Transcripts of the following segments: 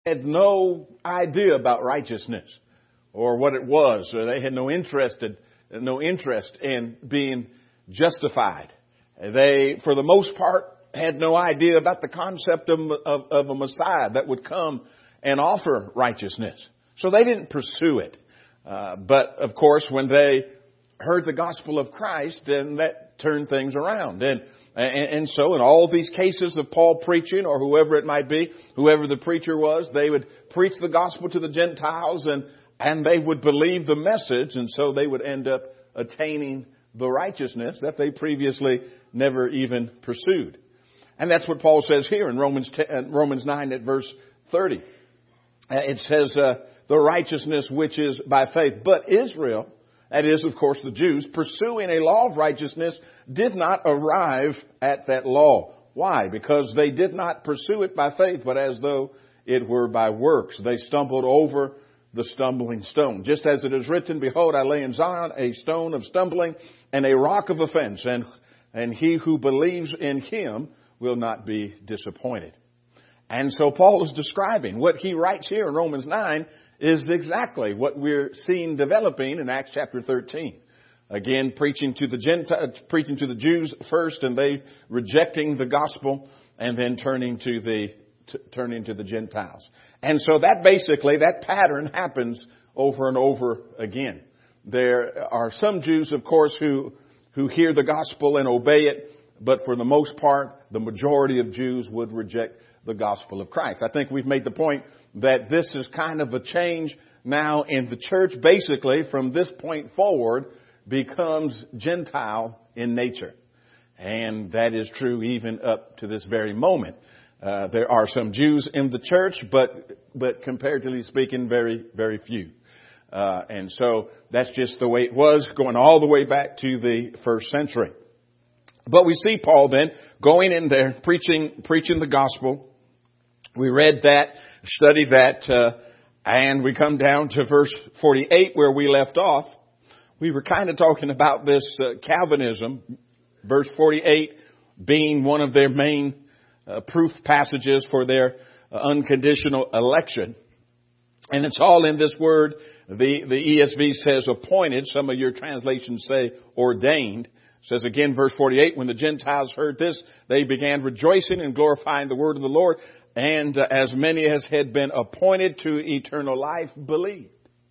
had no idea about righteousness or what it was, or they had no interest in being justified. They, for the most part, had no idea about the concept of a Messiah that would come and offer righteousness. So they didn't pursue it. But of course, when they heard the gospel of Christ, then that turned things around. And so in all these cases of Paul preaching, or whoever it might be, whoever the preacher was, they would preach the gospel to the Gentiles, and they would believe the message, and so they would end up attaining the righteousness that they previously never even pursued. And that's what Paul says here in Romans 9 at verse 30. It says, the righteousness which is by faith. But Israel, that is, of course, the Jews, pursuing a law of righteousness, did not arrive at that law. Why? Because they did not pursue it by faith, but as though it were by works. They stumbled over the stumbling stone. Just as it is written, behold, I lay in Zion a stone of stumbling and a rock of offense, and he who believes in him will not be disappointed. And so Paul is describing what he writes here in Romans 9 is exactly what we're seeing developing in Acts chapter 13. Again, preaching to the Jews first, and they rejecting the gospel, and then turning to the Gentiles. And so that pattern happens over and over again. There are some Jews, of course, who hear the gospel and obey it, but for the most part, the majority of Jews would reject the gospel of Christ. I think we've made the point that this is kind of a change now in the church. Basically, from this point forward, becomes Gentile in nature. And that is true even up to this very moment. There are some Jews in the church, but comparatively speaking, very, very few. And so that's just the way it was, going all the way back to the first century. But we see Paul then going in there, preaching the gospel. We read that, studied that, and we come down to verse 48 where we left off. We were kind of talking about this Calvinism, verse 48 being one of their main proof passages for their unconditional election. And it's all in this word. The ESV says appointed. Some of your translations say ordained. It says again, verse 48, when the Gentiles heard this, they began rejoicing and glorifying the word of the Lord. And as many as had been appointed to eternal life believed.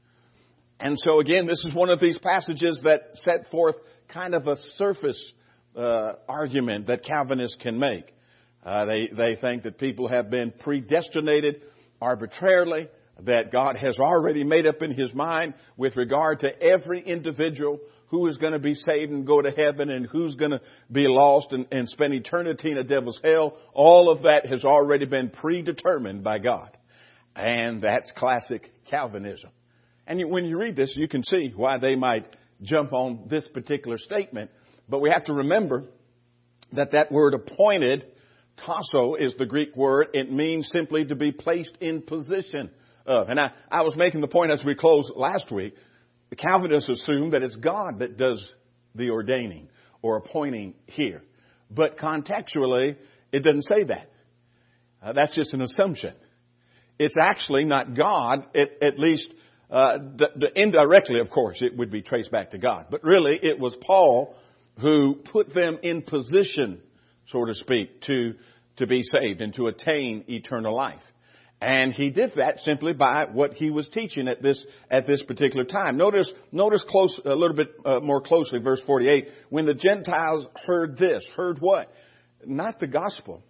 And so again, this is one of these passages that set forth kind of a surface argument that Calvinists can make. They think that people have been predestinated arbitrarily, that God has already made up in his mind with regard to every individual who is going to be saved and go to heaven and who's going to be lost and spend eternity in a devil's hell. All of that has already been predetermined by God. And that's classic Calvinism. And when you read this, you can see why they might jump on this particular statement. But we have to remember that word appointed, tasso, is the Greek word. It means simply to be placed in position of. And I was making the point as we closed last week, the Calvinists assume that it's God that does the ordaining or appointing here. But contextually, it doesn't say that. That's just an assumption. It's actually not God, at least indirectly, of course, it would be traced back to God. But really, it was Paul who put them in position, so to speak, to be saved and to attain eternal life. And he did that simply by what he was teaching at this particular time. Notice a little bit more closely, verse 48. When the Gentiles heard this, heard what? Not the gospel.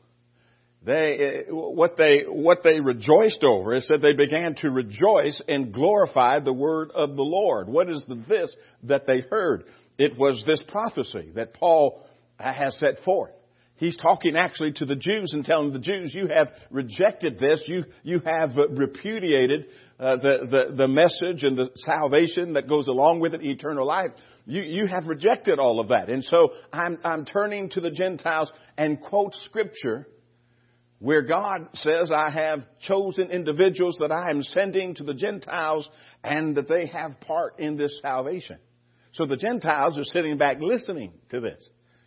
What they rejoiced over is that they began to rejoice and glorify the word of the Lord. What is this that they heard? It was this prophecy that Paul has set forth. He's talking actually to the Jews and telling the Jews, you have rejected this. You have repudiated the message and the salvation that goes along with it, eternal life. You have rejected all of that. And so I'm turning to the Gentiles and quote scripture where God says, I have chosen individuals that I am sending to the Gentiles and that they have part in this salvation. So the Gentiles are sitting back listening to this.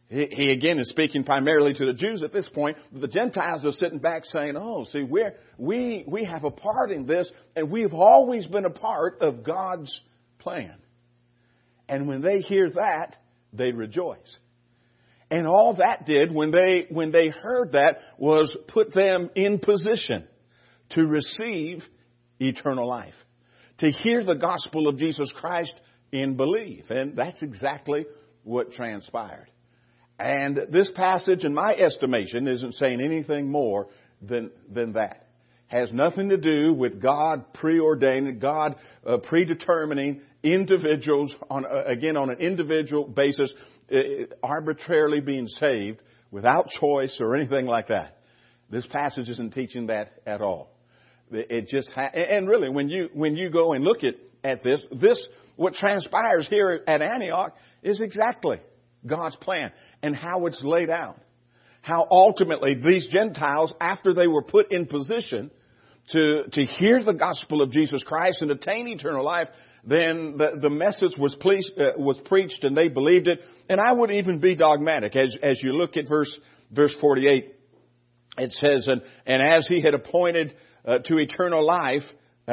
He again is speaking primarily to the Jews at this point. The Gentiles are sitting back saying, oh, see, we have a part in this, and we've always been a part of God's plan. And when they hear that, they rejoice. And all that did when they heard that was put them in position to receive eternal life, to hear the gospel of Jesus Christ and believe. And that's exactly what transpired. And this passage, in my estimation, isn't saying anything more than that. Has nothing to do with God preordaining, God predetermining individuals on an individual basis, arbitrarily being saved without choice or anything like that. This passage isn't teaching that at all. It just and really, when you go and look at this, what transpires here at Antioch is exactly God's plan and how it's laid out. How ultimately these Gentiles, after they were put in position to hear the gospel of Jesus Christ and attain eternal life, then the message was preached and they believed it. And I would even be dogmatic. As you look at verse 48, it says, and as he had appointed to eternal life,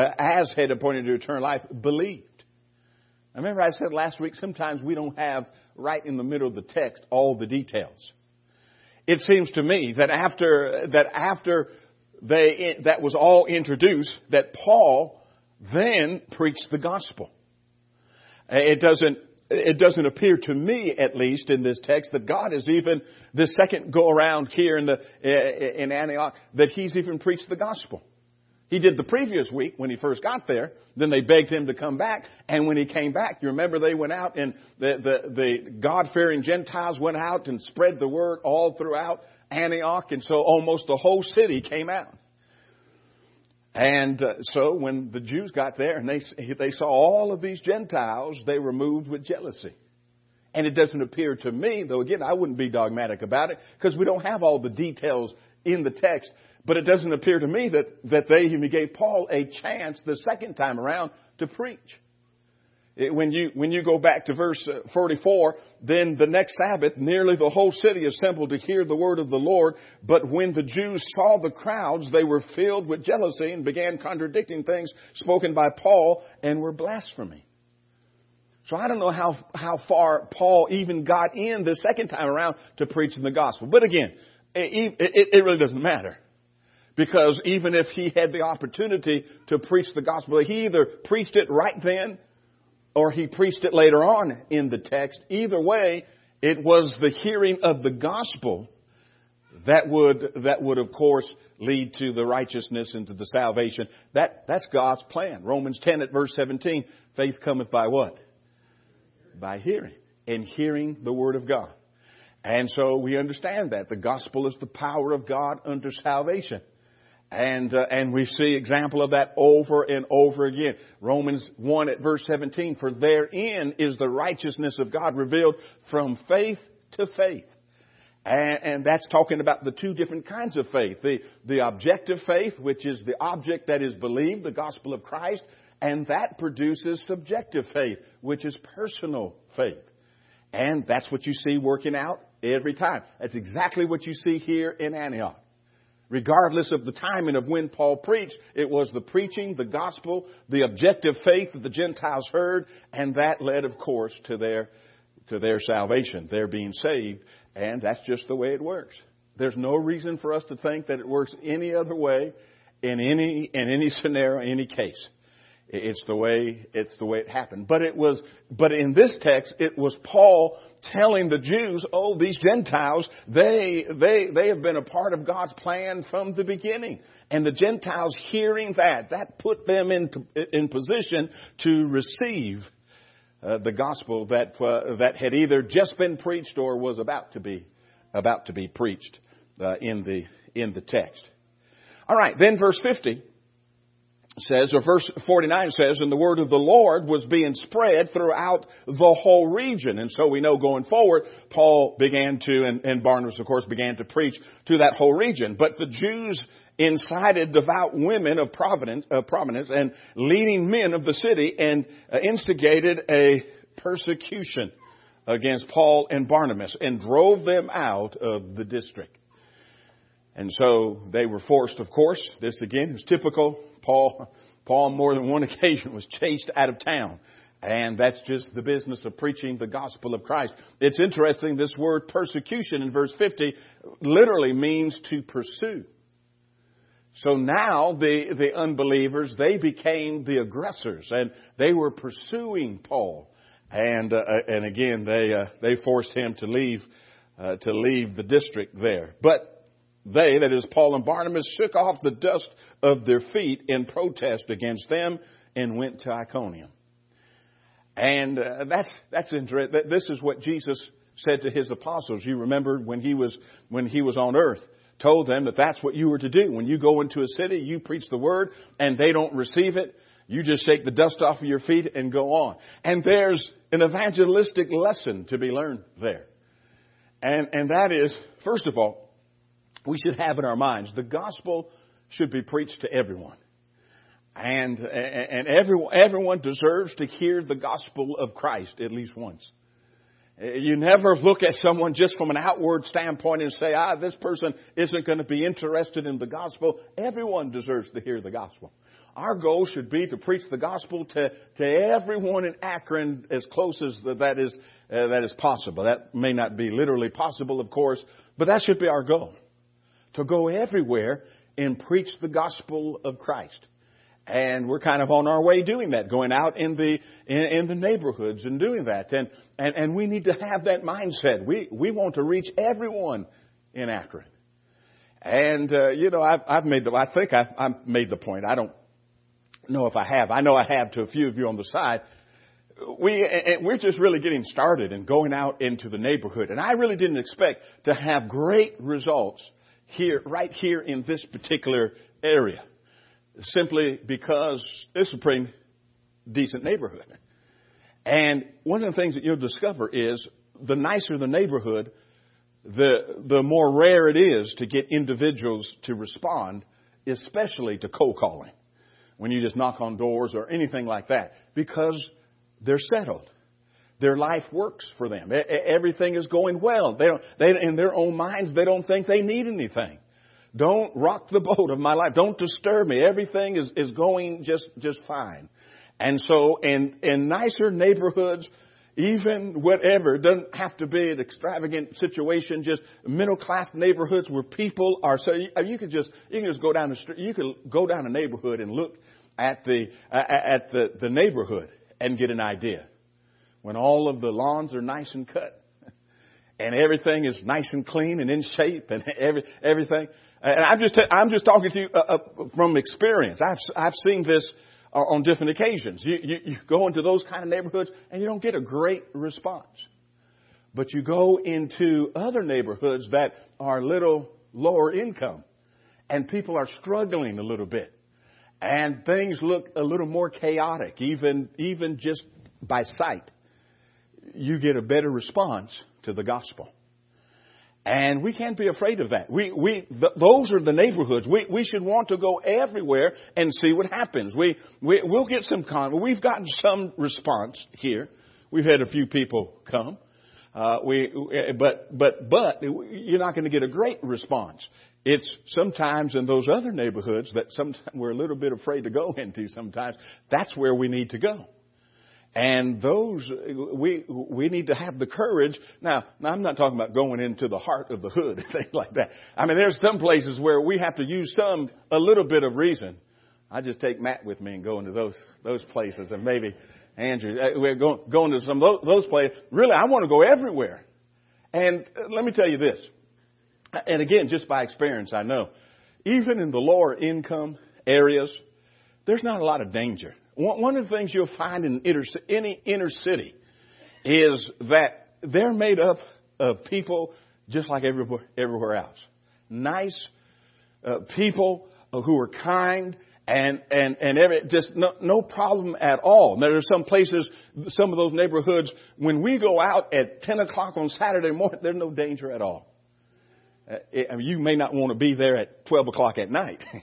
believed. I remember I said last week, sometimes we don't have right in the middle of the text all the details. It seems to me that after that was all introduced, that Paul then preached the gospel. It doesn't appear to me, at least in this text, that God is even the second go around here in Antioch, that he's even preached the gospel. He did the previous week when he first got there. Then they begged him to come back. And when he came back, you remember they went out and the God-fearing Gentiles went out and spread the word all throughout Antioch. And so almost the whole city came out. And so when the Jews got there and they saw all of these Gentiles, they were moved with jealousy. And it doesn't appear to me, though again, I wouldn't be dogmatic about it because we don't have all the details in the text. But it doesn't appear to me that they even gave Paul a chance the second time around to preach. When you go back to verse 44, then the next Sabbath, nearly the whole city assembled to hear the word of the Lord. But when the Jews saw the crowds, they were filled with jealousy and began contradicting things spoken by Paul and were blaspheming. So I don't know how far Paul even got in the second time around to preaching the gospel. But again, it really doesn't matter. Because even if he had the opportunity to preach the gospel, he either preached it right then or he preached it later on in the text. Either way, it was the hearing of the gospel that would of course lead to the righteousness and to the salvation. That's God's plan. Romans 10 at verse 17, faith cometh by what? By hearing. And hearing the word of God. And so we understand that the gospel is the power of God unto salvation. And we see example of that over and over again. Romans 1 at verse 17, for therein is the righteousness of God revealed from faith to faith. And that's talking about the two different kinds of faith. The objective faith, which is the object that is believed, the gospel of Christ. And that produces subjective faith, which is personal faith. And that's what you see working out every time. That's exactly what you see here in Antioch. Regardless of the timing of when Paul preached, it was the preaching, the gospel, the objective faith that the Gentiles heard, and that led, of course, to their salvation, their being saved, and that's just the way it works. There's no reason for us to think that it works any other way in any scenario, any case. It's the way it happened. But in this text, it was Paul telling the Jews, oh, these Gentiles, they have been a part of God's plan from the beginning. And the Gentiles hearing that put them in position to receive the gospel that had either just been preached or was about to be preached in the text. All right, then verse 50 says, or verse 49 says, and the word of the Lord was being spread throughout the whole region. And so we know going forward, Paul began to, and Barnabas, of course, began to preach to that whole region. But the Jews incited devout women of prominence and leading men of the city and instigated a persecution against Paul and Barnabas and drove them out of the district. And so they were forced, of course. This again is typical. Paul on more than one occasion was chased out of town. And that's just the business of preaching the gospel of Christ. It's interesting, this word persecution in verse 50 literally means to pursue. So now the unbelievers, they became the aggressors, and they were pursuing Paul. And again, they forced him to leave the district there. But they, that is Paul and Barnabas, shook off the dust of their feet in protest against them and went to Iconium. And that's interesting. This is what Jesus said to his apostles. You remember when he was on earth, told them that that's what you were to do. When you go into a city, you preach the word, and they don't receive it. You just shake the dust off of your feet and go on. And there's an evangelistic lesson to be learned there. And that is, first of all, we should have in our minds, the gospel should be preached to everyone. And everyone deserves to hear the gospel of Christ at least once. You never look at someone just from an outward standpoint and say, this person isn't going to be interested in the gospel. Everyone deserves to hear the gospel. Our goal should be to preach the gospel to everyone in Akron as close as that is possible. That may not be literally possible, of course, but that should be our goal. To go everywhere and preach the gospel of Christ. And we're kind of on our way doing that, going out in the neighborhoods and doing that. And we need to have that mindset. We want to reach everyone in Akron. And, I've made I've made the point. I don't know if I have. I know I have to a few of you on the side. We're just really getting started and going out into the neighborhood. And I really didn't expect to have great results right here in this particular area. Simply because it's a pretty decent neighborhood. And one of the things that you'll discover is the nicer the neighborhood, the more rare it is to get individuals to respond, especially to cold calling, when you just knock on doors or anything like that, because they're settled. Their life works for them. Everything is going well. They in their own minds, they don't think they need anything. Don't rock the boat of my life. Don't disturb me. Everything is going just fine. And so in nicer neighborhoods, even whatever, it doesn't have to be an extravagant situation, just middle class neighborhoods where people are, so you can just go down the street, you can go down a neighborhood and look at the neighborhood and get an idea. When all of the lawns are nice and cut and everything is nice and clean and in shape and everything. And I'm just talking to you from experience. I've seen this on different occasions. You go into those kind of neighborhoods and you don't get a great response. But you go into other neighborhoods that are a little lower income and people are struggling a little bit and things look a little more chaotic, even just by sight. You get a better response to the gospel. And we can't be afraid of that. Those are the neighborhoods. We should want to go everywhere and see what happens. We'll get we've gotten some response here. We've had a few people come. But you're not going to get a great response. It's sometimes in those other neighborhoods that sometimes we're a little bit afraid to go into sometimes. That's where we need to go. And those, we need to have the courage. Now, I'm not talking about going into the heart of the hood and things like that. I mean, there's some places where we have to use a little bit of reason. I just take Matt with me and go into those places, and maybe Andrew, we're going to some of those places. Really, I want to go everywhere. And let me tell you this. And again, just by experience, I know, even in the lower income areas, there's not a lot of danger. One of the things you'll find in any inner city is that they're made up of people just like everywhere else. Nice people who are kind and just no problem at all. There are some places, some of those neighborhoods, when we go out at 10 o'clock on Saturday morning, there's no danger at all. You may not want to be there at 12 o'clock at night.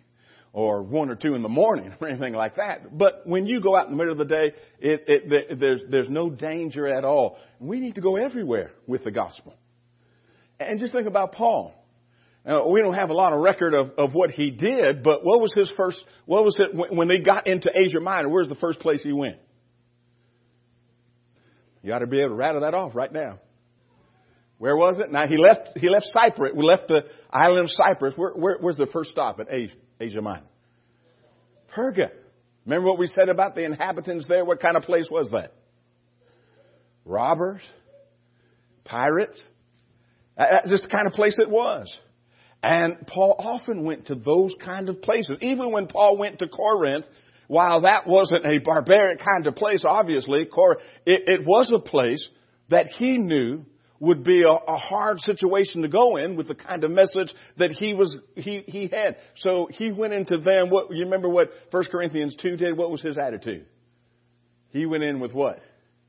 or 1 or 2 in the morning or anything like that. But when you go out in the middle of the day, there's no danger at all. We need to go everywhere with the gospel. And just think about Paul. We don't have a lot of record of what he did, but what was it when they got into Asia Minor? Where's the first place he went? You ought to be able to rattle that off right now. Where was it? Now he left Cyprus. We left the island of Cyprus. Where's the first stop at Asia Minor? Perga. Remember what we said about the inhabitants there? What kind of place was that? Robbers, pirates. That's just the kind of place it was. And Paul often went to those kind of places. Even when Paul went to Corinth, while that wasn't a barbaric kind of place, obviously, it was a place that he knew would be a hard situation to go in with the kind of message that he had. So he went into them. You remember what 1 Corinthians 2 did? What was his attitude? He went in with what?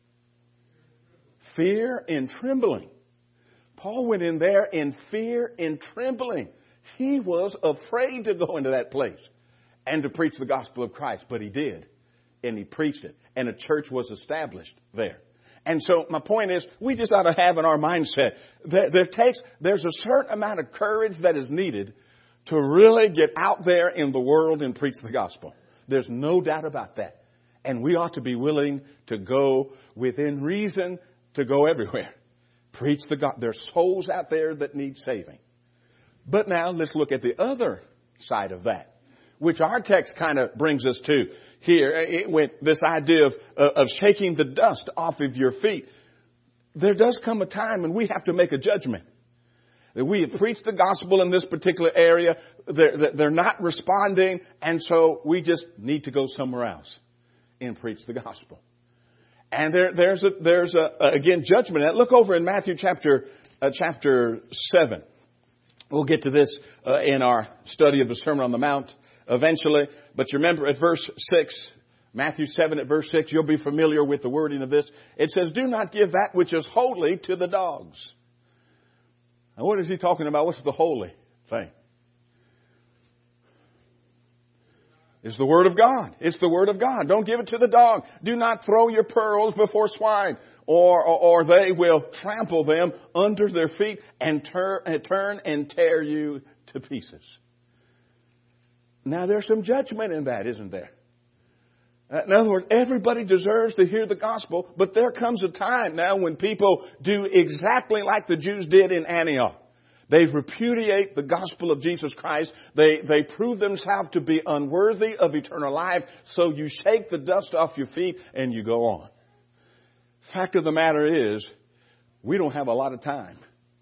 Fear and trembling. Paul went in there in fear and trembling. He was afraid to go into that place and to preach the gospel of Christ, but he did. And he preached it. And a church was established there. And so my point is, we just ought to have in our mindset that there's a certain amount of courage that is needed to really get out there in the world and preach the gospel. There's no doubt about that. And we ought to be willing to go within reason to go everywhere. Preach the gospel. There's souls out there that need saving. But now let's look at the other side of that, which our text kind of brings us to here. With this idea of shaking the dust off of your feet. There does come a time when we have to make a judgment. That we have preached the gospel in this particular area. They're not responding. And so we just need to go somewhere else and preach the gospel. And there's again judgment. Now, look over in Matthew chapter 7. We'll get to this in our study of the Sermon on the Mount eventually. But you remember at verse 6, Matthew 7 at verse 6, you'll be familiar with the wording of this. It says, "Do not give that which is holy to the dogs." Now what is he talking about? What's the holy thing? It's the Word of God. It's the Word of God. Don't give it to the dog. Do not throw your pearls before swine, or they will trample them under their feet and turn and tear you to pieces. Now there's some judgment in that, isn't there? In other words, everybody deserves to hear the gospel, but there comes a time now when people do exactly like the Jews did in Antioch. They repudiate the gospel of Jesus Christ. They prove themselves to be unworthy of eternal life. So you shake the dust off your feet and you go on. Fact of the matter is, we don't have a lot of time.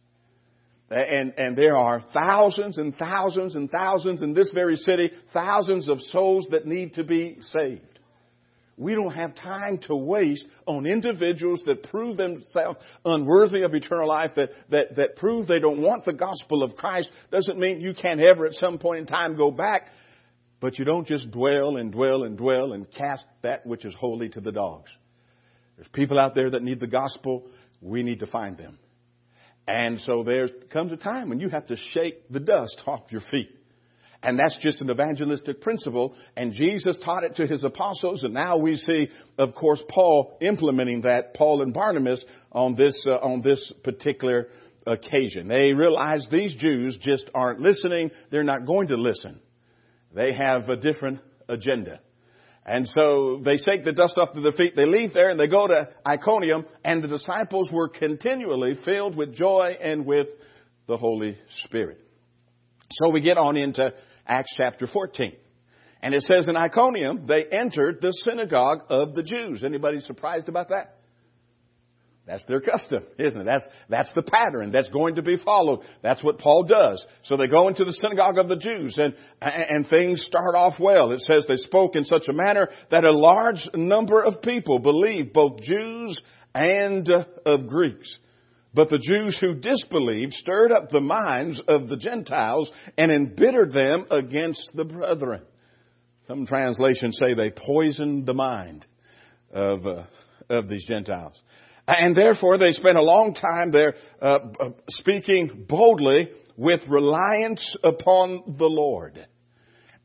And there are thousands and thousands and thousands in this very city, thousands of souls that need to be saved. We don't have time to waste on individuals that prove themselves unworthy of eternal life, that prove they don't want the gospel of Christ. Doesn't mean you can't ever at some point in time go back, but you don't just dwell and dwell and dwell and cast that which is holy to the dogs. There's people out there that need the gospel. We need to find them. And so there comes a time when you have to shake the dust off your feet. And that's just an evangelistic principle. And Jesus taught it to his apostles. And now we see, of course, Paul implementing that, Paul and Barnabas, on this particular occasion. They realize these Jews just aren't listening. They're not going to listen. They have a different agenda. And so they shake the dust off to their feet. They leave there and they go to Iconium. And the disciples were continually filled with joy and with the Holy Spirit. So we get on into Acts chapter 14. And it says in Iconium, they entered the synagogue of the Jews. Anybody surprised about that? That's their custom, isn't it? That's the pattern that's going to be followed. That's what Paul does. So they go into the synagogue of the Jews and things start off well. It says they spoke in such a manner that a large number of people believed, both Jews and of Greeks. But the Jews who disbelieved stirred up the minds of the Gentiles and embittered them against the brethren. Some translations say they poisoned the mind of these Gentiles. And therefore they spent a long time there speaking boldly with reliance upon the Lord.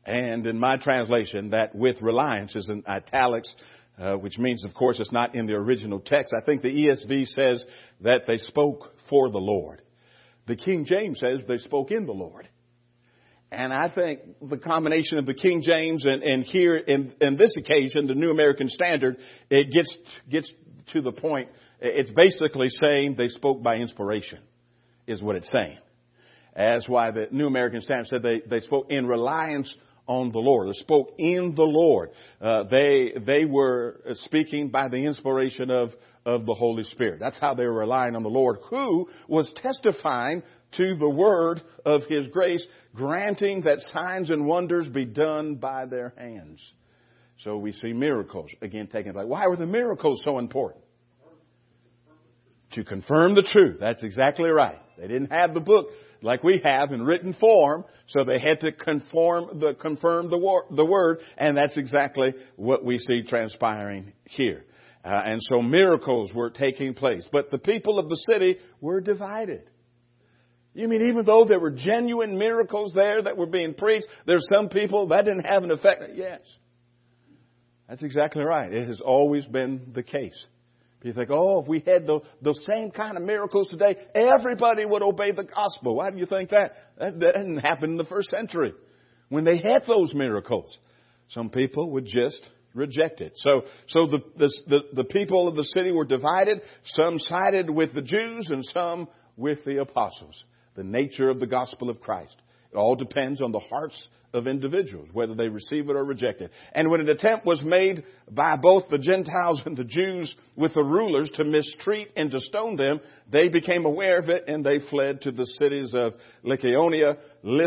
And in my translation, that with reliance is in italics, which means, of course, it's not in the original text. I think the ESV says that they spoke for the Lord. The King James says they spoke in the Lord. And I think the combination of the King James and here in this occasion, the New American Standard, it gets to the point. It's basically saying they spoke by inspiration, is what it's saying. That's why the New American Standard said they spoke in reliance on the Lord. They spoke in the Lord. They were speaking by the inspiration of the Holy Spirit. That's how they were relying on the Lord, who was testifying to the word of His grace, granting that signs and wonders be done by their hands. So we see miracles again taking place. Why were the miracles so important? To confirm the truth. That's exactly right. They didn't have the book like we have in written form, so they had to confirm the word, and that's exactly what we see transpiring here. And so miracles were taking place. But the people of the city were divided. You mean even though there were genuine miracles there that were being preached, there's some people that didn't have an effect? Yes. That's exactly right. It has always been the case. You think, oh, if we had the same kind of miracles today, everybody would obey the gospel. Why do you think that? That didn't happen in the first century. When they had those miracles, some people would just reject it. So the people of the city were divided. Some sided with the Jews and some with the apostles. The nature of the gospel of Christ. It all depends on the hearts of individuals, whether they receive it or reject it. And when an attempt was made by both the Gentiles and the Jews with the rulers to mistreat and to stone them, they became aware of it and they fled to the cities of Lycaonia.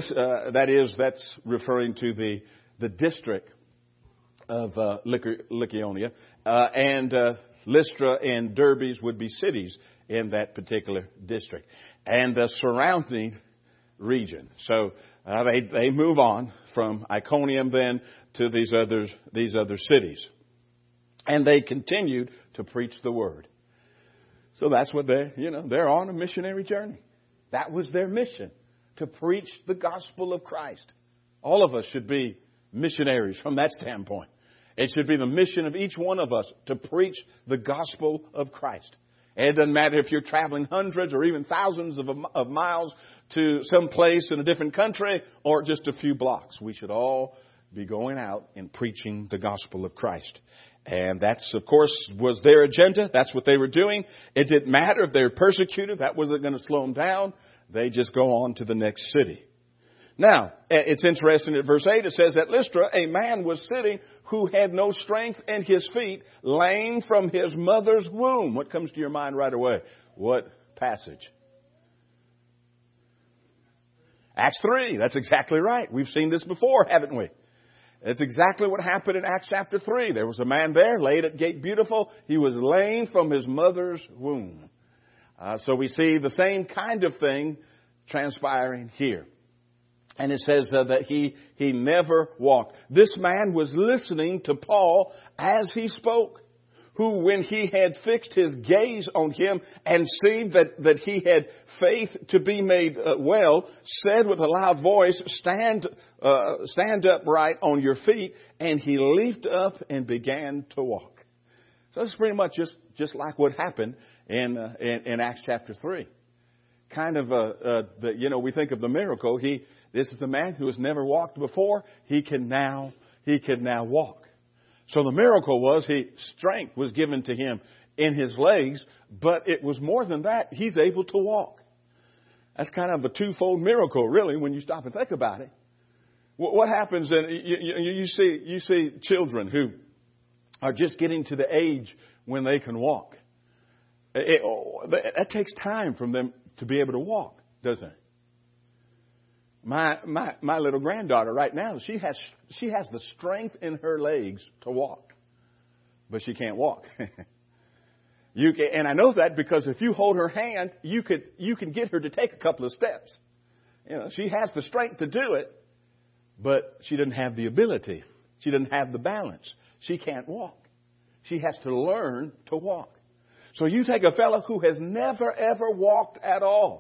That's referring to the district of Lycaonia. And Lystra and Derbe would be cities in that particular district. And the surrounding region. So they move on from Iconium then to these other cities. And they continued to preach the word. So that's what they're on a missionary journey. That was their mission, to preach the gospel of Christ. All of us should be missionaries from that standpoint. It should be the mission of each one of us to preach the gospel of Christ. And it doesn't matter if you're traveling hundreds or even thousands of miles to some place in a different country or just a few blocks. We should all be going out and preaching the gospel of Christ. And that's, of course, was their agenda. That's what they were doing. It didn't matter if they were persecuted. That wasn't going to slow them down. They just go on to the next city. Now, it's interesting at verse 8, it says, at Lystra, a man was sitting who had no strength in his feet, lame from his mother's womb. What comes to your mind right away? What passage? Acts 3. That's exactly right. We've seen this before, haven't we? It's exactly what happened in Acts chapter 3. There was a man there, laid at Gate Beautiful. He was lame from his mother's womb. So we see the same kind of thing transpiring here. And it says that he never walked. This man was listening to Paul as he spoke, who when he had fixed his gaze on him and seen that he had faith to be made well, said with a loud voice, stand upright on your feet. And he leaped up and began to walk. So it's pretty much just like what happened in Acts chapter 3. Kind of, we think of the miracle. This is the man who has never walked before. He can now walk. So the miracle was strength was given to him in his legs, but it was more than that. He's able to walk. That's kind of a twofold miracle, really, when you stop and think about it. What happens? And you see children who are just getting to the age when they can walk. That takes time from them to be able to walk, doesn't it? My little granddaughter right now, she has the strength in her legs to walk, but she can't walk. And I know that because if you hold her hand, you can get her to take a couple of steps. She has the strength to do it, but she doesn't have the ability. She doesn't have the balance. She can't walk. She has to learn to walk. So you take a fellow who has never ever walked at all.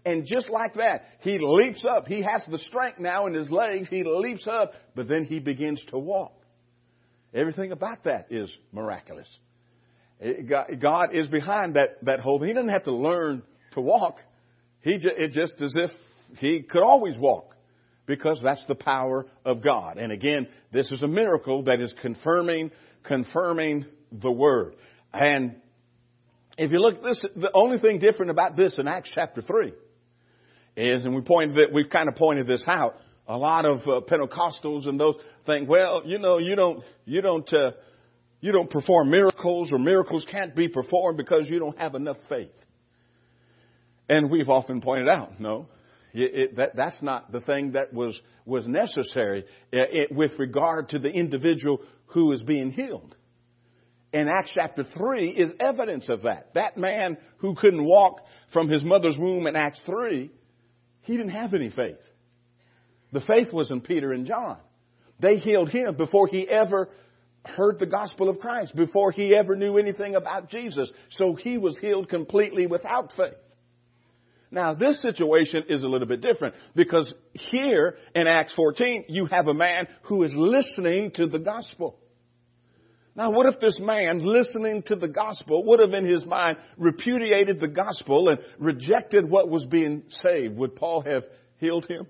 And just like that, he leaps up. He has the strength now in his legs. He leaps up, but then he begins to walk. Everything about that is miraculous. God is behind that whole thing. He doesn't have to learn to walk. It's just as if he could always walk, because that's the power of God. And again, this is a miracle that is confirming the word. And if you look at this, the only thing different about this in Acts chapter 3 is, and we've kind of pointed this out, a lot of Pentecostals and those think, well, you don't perform miracles, or miracles can't be performed because you don't have enough faith. And we've often pointed out, no, that's not the thing that was necessary with regard to the individual who is being healed. And Acts chapter 3 is evidence of that. That man who couldn't walk from his mother's womb in Acts 3, he didn't have any faith. The faith was in Peter and John. They healed him before he ever heard the gospel of Christ, before he ever knew anything about Jesus. So he was healed completely without faith. Now, this situation is a little bit different, because here in Acts 14, you have a man who is listening to the gospel. Now, what if this man listening to the gospel would have in his mind repudiated the gospel and rejected what was being saved? Would Paul have healed him?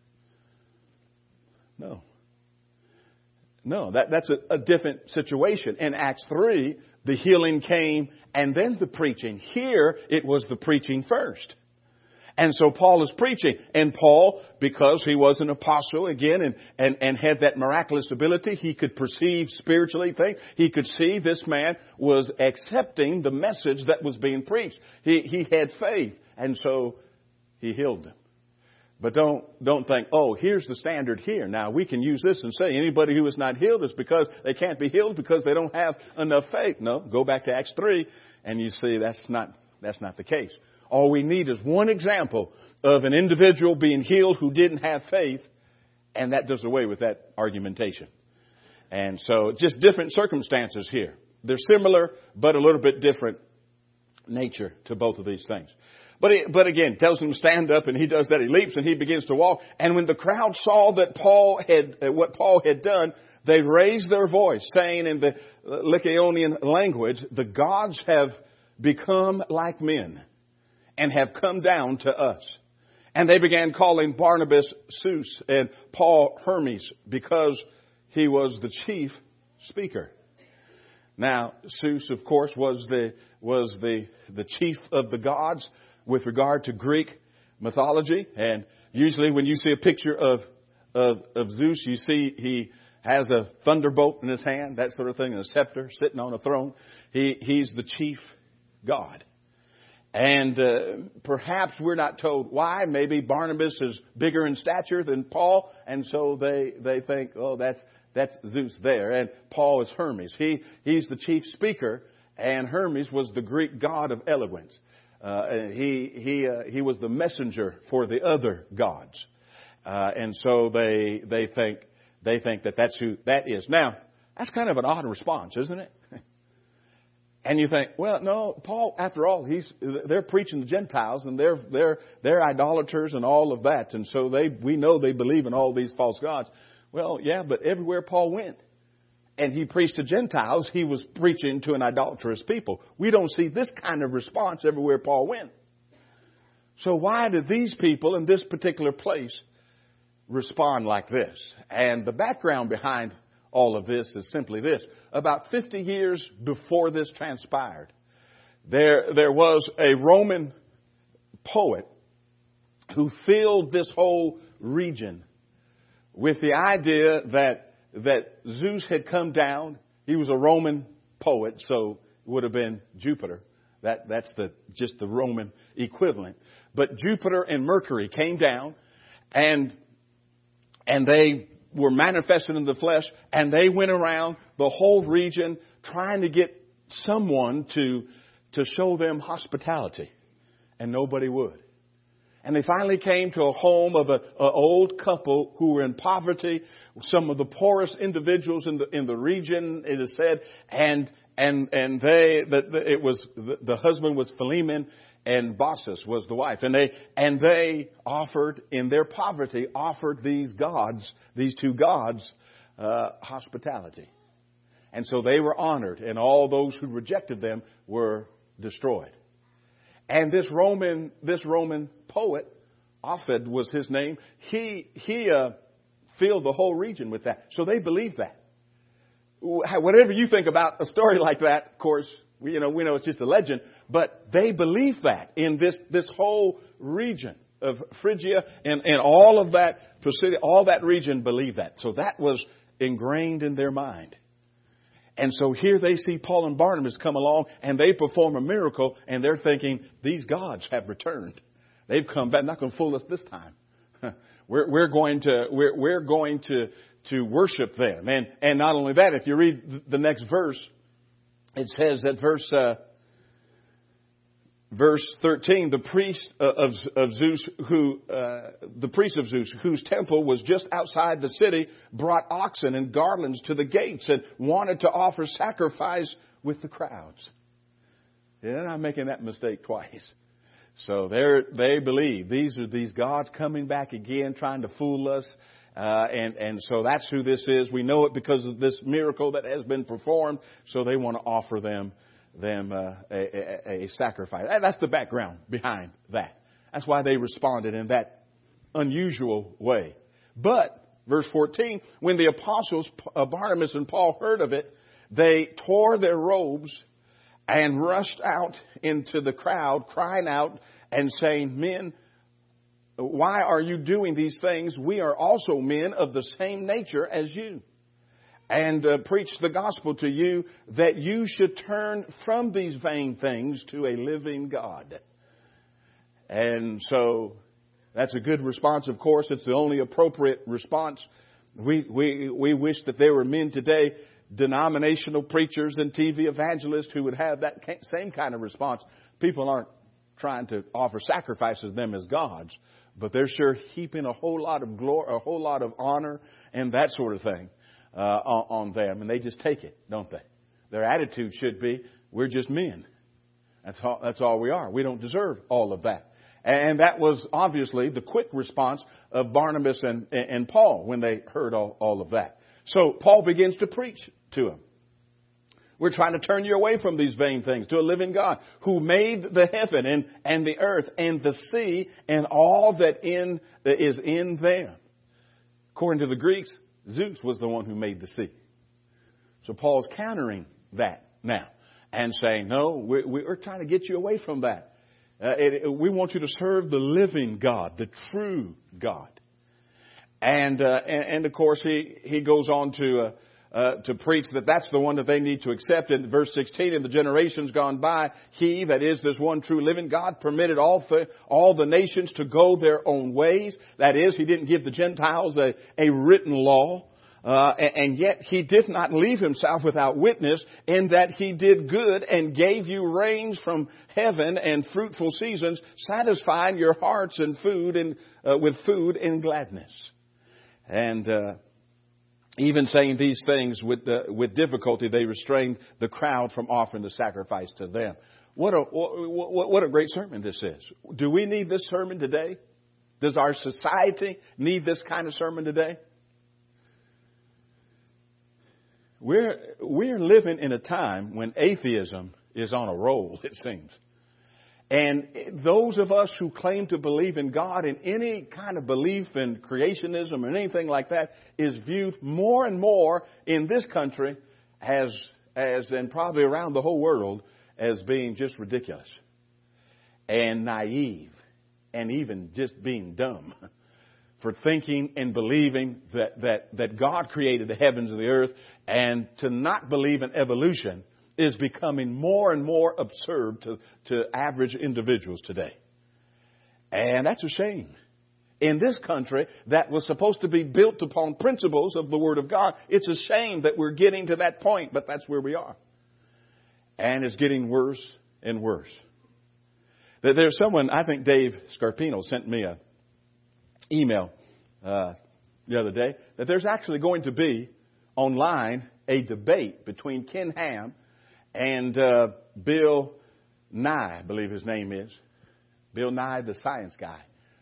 No, that's a different situation. In Acts 3, the healing came and then the preaching. Here, it was the preaching first. And so Paul is preaching. And Paul, because he was an apostle again and had that miraculous ability, he could perceive spiritually things. He could see this man was accepting the message that was being preached. He had faith. And so he healed them. But don't think, oh, here's the standard here. Now, we can use this and say anybody who is not healed is because they can't be healed because they don't have enough faith. No, go back to Acts 3 and you see that's not the case. All we need is one example of an individual being healed who didn't have faith, and that does away with that argumentation. And so just different circumstances here. They're similar, but a little bit different nature to both of these things. But again, tells him to stand up, and he does that. He leaps and he begins to walk. And when the crowd saw that what Paul had done, they raised their voice, saying in the Lycaonian language, the gods have become like men and have come down to us. And they began calling Barnabas Zeus and Paul Hermes, because he was the chief speaker. Now, Zeus, of course, was the chief of the gods with regard to Greek mythology. And usually when you see a picture of Zeus, you see he has a thunderbolt in his hand, that sort of thing, and a scepter sitting on a throne. He's the chief god. And perhaps we're not told why. Maybe Barnabas is bigger in stature than Paul, and so they think, oh, that's Zeus there. And Paul is Hermes. He's the chief speaker, and Hermes was the Greek god of eloquence. He was the messenger for the other gods. And so they think that's who that is. Now, that's kind of an odd response, isn't it? And you think, well, no, Paul, after all, they're preaching to Gentiles, and they're idolaters and all of that. And so we know they believe in all these false gods. Well, yeah, but everywhere Paul went and he preached to Gentiles, he was preaching to an idolatrous people. We don't see this kind of response everywhere Paul went. So why did these people in this particular place respond like this? And the background behind all of this is simply this. About 50 years before this transpired, there was a Roman poet who filled this whole region with the idea that Zeus had come down. He was a Roman poet, so it would have been Jupiter. That's just the Roman equivalent. But Jupiter and Mercury came down, and they were manifested in the flesh, and they went around the whole region trying to get someone to show them hospitality, and nobody would. And they finally came to a home of an old couple who were in poverty, some of the poorest individuals in the region, it is said, and the husband was Philemon, and Baucis was the wife. And they offered, in their poverty, offered these two gods, hospitality. And so they were honored, and all those who rejected them were destroyed. And this Roman poet, Ovid was his name, he filled the whole region with that. So they believed that. Whatever you think about a story like that, of course, we know it's just a legend, but they believed that in this whole region of Phrygia and all of that Pisidia, all that region believed that. So that was ingrained in their mind. And so here they see Paul and Barnabas come along and they perform a miracle, and they're thinking, these gods have returned. They've come back. Not going to fool us this time. We're going to worship them. And not only that, if you read the next verse, it says that verse 13, the priest of Zeus, whose temple was just outside the city, brought oxen and garlands to the gates and wanted to offer sacrifice with the crowds. They're not making that mistake twice. So they believe these are these gods coming back again, trying to fool us. And so that's who this is. We know it because of this miracle that has been performed. So they want to offer them a sacrifice. That's the background behind that. That's why they responded in that unusual way. But verse 14, when the apostles Barnabas and Paul heard of it, they tore their robes and rushed out into the crowd, crying out and saying, "Men, why are you doing these things? We are also men of the same nature as you, and preach the gospel to you, that you should turn from these vain things to a living God." And so that's a good response. Of course, it's the only appropriate response. We wish that there were men today, denominational preachers and TV evangelists, who would have that same kind of response. People aren't trying to offer sacrifices to them as gods, but they're sure heaping a whole lot of glory, a whole lot of honor and that sort of thing on them. And they just take it, don't they? Their attitude should be, we're just men. That's all we are. We don't deserve all of that. And that was obviously the quick response of Barnabas and Paul when they heard all of that. So Paul begins to preach to them. We're trying to turn you away from these vain things to a living God who made the heaven and the earth and the sea and all that is in them. According to the Greeks, Zeus was the one who made the sea. So Paul's countering that now and saying, no, we're trying to get you away from that. We want you to serve the living God, the true God. And of course he goes on to preach that that's the one that they need to accept. In verse 16, in the generations gone by, he, that is this one true living God, permitted all the nations to go their own ways. That is, he didn't give the Gentiles a written law. And yet he did not leave himself without witness, in that he did good and gave you rains from heaven and fruitful seasons, satisfying your hearts and with food and gladness. And even saying these things with difficulty, they restrained the crowd from offering the sacrifice to them. What a great sermon this is. Do we need this sermon today? Does our society need this kind of sermon today? We're living in a time when atheism is on a roll, it seems. And those of us who claim to believe in God, and any kind of belief in creationism or anything like that, is viewed more and more in this country as and probably around the whole world, as being just ridiculous and naive and even just being dumb. For thinking and believing that God created the heavens and the earth, and to not believe in evolution is becoming more and more absurd to average individuals today. And that's a shame. In this country that was supposed to be built upon principles of the Word of God, it's a shame that we're getting to that point, but that's where we are. And it's getting worse and worse. There's someone, I think Dave Scarpino sent me a email the other day, that there's actually going to be online a debate between Ken Ham and Bill Nye, I believe his name is. Bill Nye, the science guy.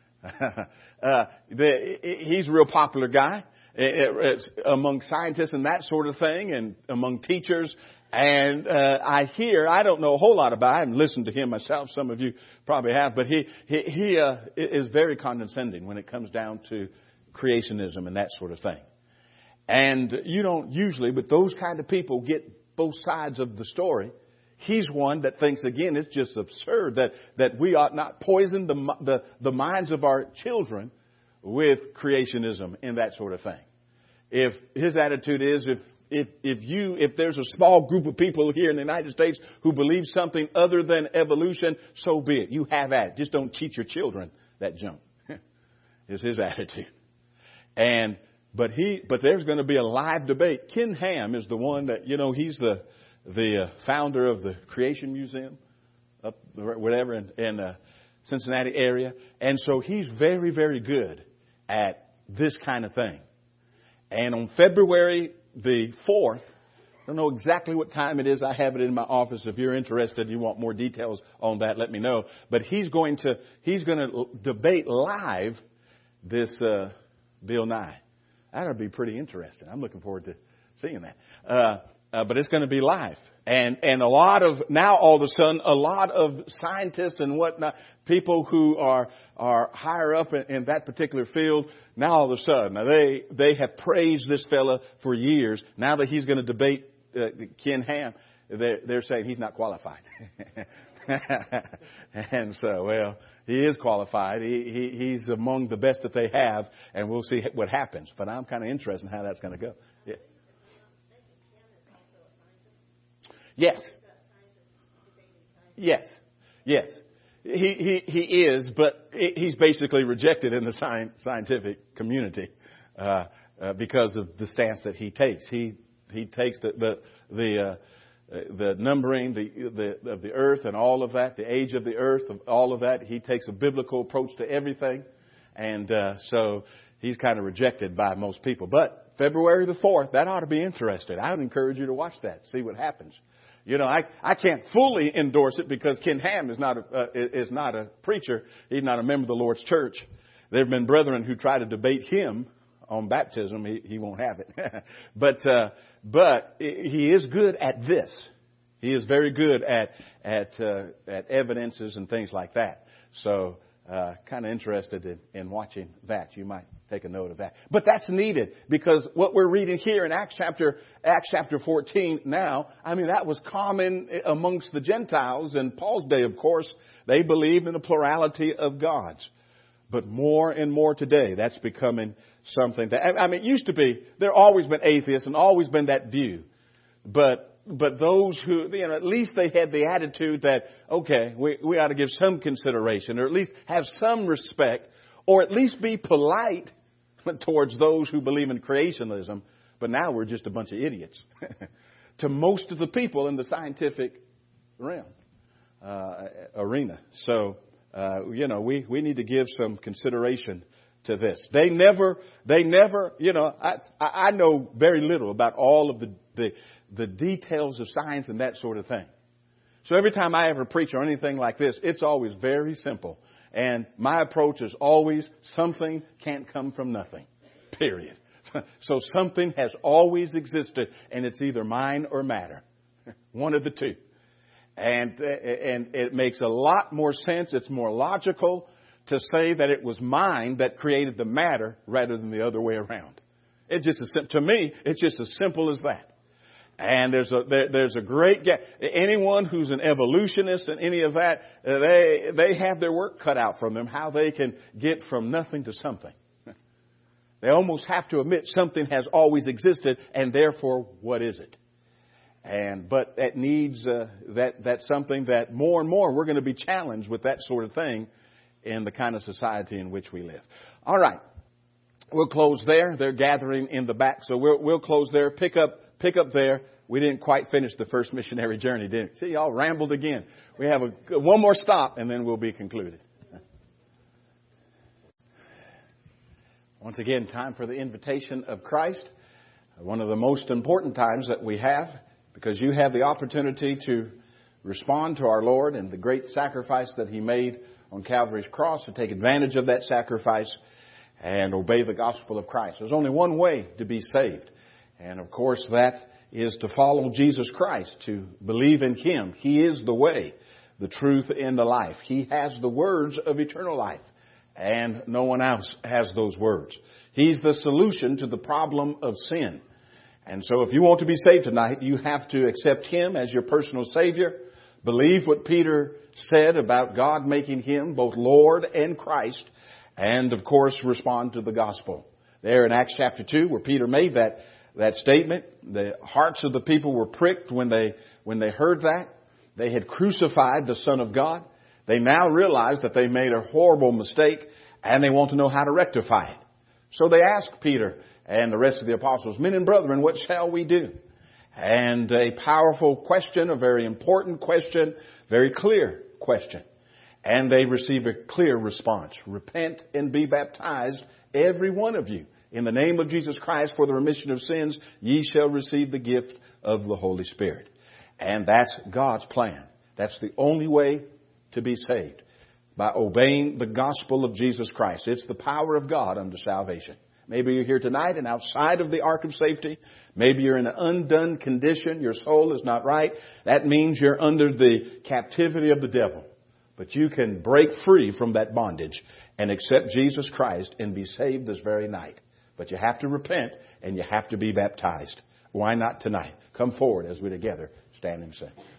He's a real popular guy among scientists and that sort of thing, and among teachers. And I don't know a whole lot about it. I haven't listened to him myself. Some of you probably have. But he is very condescending when it comes down to creationism and that sort of thing. And you don't usually, but those kind of people get both sides of the story. He's one that thinks, again, it's just absurd that we ought not poison the minds of our children with creationism and that sort of thing. If his attitude is, if there's a small group of people here in the United States who believe something other than evolution, so be it. You have at it. Just don't teach your children that junk. Is his attitude. But there's going to be a live debate. Ken Ham is the one that, he's the founder of the Creation Museum up whatever in Cincinnati area. And so he's very, very good at this kind of thing. And on February the 4th, I don't know exactly what time it is. I have it in my office. If you're interested, you want more details on that, let me know. But he's going to debate live this Bill Nye. That'll be pretty interesting. I'm looking forward to seeing that. But it's going to be live. And all of a sudden, a lot of scientists and whatnot, people who are higher up in that particular field, now all of a sudden, they have praised this fella for years. Now that he's going to debate Ken Ham, they're saying he's not qualified. And so, well, he is qualified. He's among the best that they have, and we'll see what happens. But I'm kind of interested in how that's going to go. Yeah. Yes. Yes. Yes. He is, but he's basically rejected in the scientific community because of the stance that he takes. He takes the numbering of the earth and all of that, the age of the earth, all of that. He takes a biblical approach to everything, and so he's kind of rejected by most people. But February the 4th, that ought to be interesting. I would encourage you to watch that, see what happens. I can't fully endorse it because Ken Ham is not a preacher. He's not a member of the Lord's church. There have been brethren who try to debate him on baptism. He won't have it. But he is good at this. He is very good at evidences and things like that. So, kind of interested in watching that. You might take a note of that. But that's needed because what we're reading here in Acts chapter 14 now, that was common amongst the Gentiles in Paul's day, of course. They believed in a plurality of gods. But more and more today, that's becoming something that, it used to be, there always been atheists and always been that view. But those who, at least they had the attitude that, okay, we ought to give some consideration or at least have some respect or at least be polite towards those who believe in creationism. But now we're just a bunch of idiots to most of the people in the scientific realm, arena. So, we need to give some consideration to this. They never, I know very little about all of the details of science and that sort of thing. So every time I ever preach or anything like this, it's always very simple. And my approach is always something can't come from nothing, period. So something has always existed and it's either mind or matter. One of the two. And it makes a lot more sense. It's more logical to say that it was mind that created the matter rather than the other way around. To me, it's just as simple as that. And there's a great gap. Anyone who's an evolutionist and any of that, they have their work cut out from them, how they can get from nothing to something. They almost have to admit something has always existed, and therefore, what is it? But that needs, that's something that more and more we're going to be challenged with that sort of thing in the kind of society in which we live. All right. We'll close there. They're gathering in the back. So we'll close there. Pick up there. We didn't quite finish the first missionary journey, did we? See, y'all rambled again. We have one more stop and then we'll be concluded. Once again, time for the invitation of Christ. One of the most important times that we have, because you have the opportunity to respond to our Lord and the great sacrifice that He made on Calvary's cross, to take advantage of that sacrifice and obey the gospel of Christ. There's only one way to be saved. And of course that is to follow Jesus Christ, to believe in Him. He is the way, the truth, and the life. He has the words of eternal life, and no one else has those words. He's the solution to the problem of sin. And so if you want to be saved tonight, you have to accept Him as your personal Savior, believe what Peter said about God making Him both Lord and Christ, and of course respond to the gospel. There in Acts chapter 2, where Peter made that statement, the hearts of the people were pricked when they heard that. They had crucified the Son of God. They now realize that they made a horrible mistake, and they want to know how to rectify it. So they ask Peter and the rest of the apostles, "Men and brethren, what shall we do?" And a powerful question, a very important question, very clear question. And they receive a clear response. "Repent and be baptized, every one of you, in the name of Jesus Christ for the remission of sins. Ye shall receive the gift of the Holy Spirit." And that's God's plan. That's the only way to be saved, by obeying the gospel of Jesus Christ. It's the power of God unto salvation. Maybe you're here tonight and outside of the ark of safety. Maybe you're in an undone condition. Your soul is not right. That means you're under the captivity of the devil. But you can break free from that bondage and accept Jesus Christ and be saved this very night. But you have to repent and you have to be baptized. Why not tonight? Come forward as we together stand and sing.